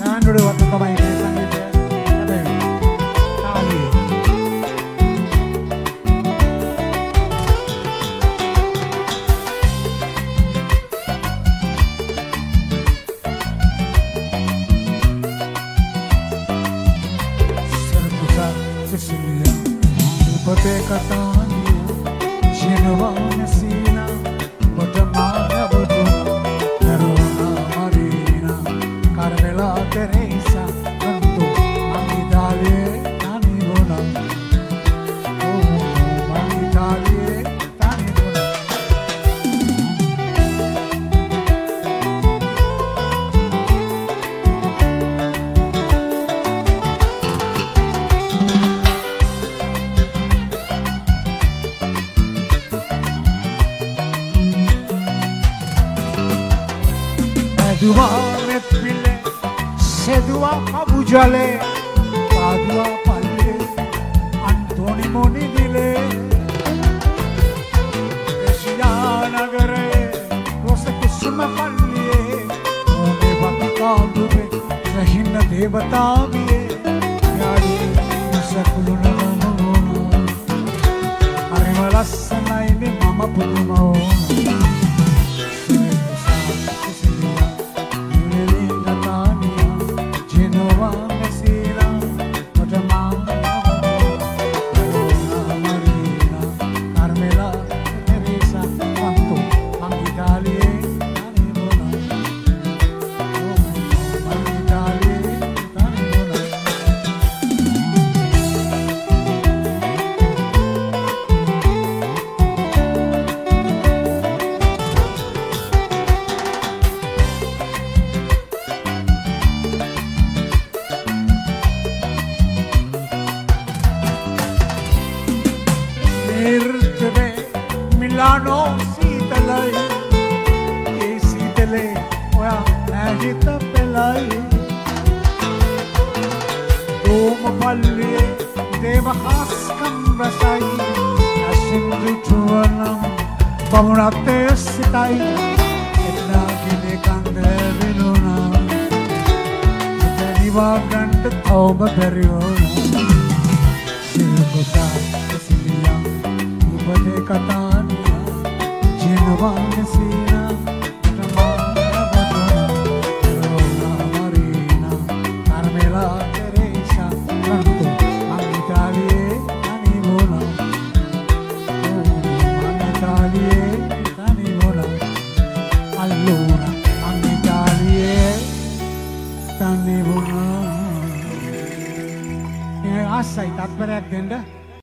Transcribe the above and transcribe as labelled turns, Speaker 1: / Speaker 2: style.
Speaker 1: ආණ්ඩුවේ වත්ත තමයි මේ සංගීතය හැබැයි තාලියේ Sicilia, ipoteca Genova, Messina, Guatemala, Verona, Marina, Carmela, Teresa, Canto, Italia, Tanibona, oh, Italia, Tanibona. Sedua Metpile, Sedua Pabujale, Padua Palle, Antoni Monidile, Esianagare, Rosa Kusuma Palle, One Vaticandube, Sahina Devatavie, Yadi, Sakuluna, Arimalasana in Mama Pudumao. Milano Sitalai, Sitale, Oya Nagita Pelai, Doma Palli, Deva Haskam Rasai, Asindu Chuanam, Bamunate Sitai, Edna Gile Kande Viluna, Deniva Gant Thoba Periona, Silkota, Sicilia, Ipoteca Genova, Messina, Verona, Marina, Carmela, Teresa, Canto, Italia, Tanibona, Italia, Tanibona, allora, Italia, Tanibona. Assai tatparyak denna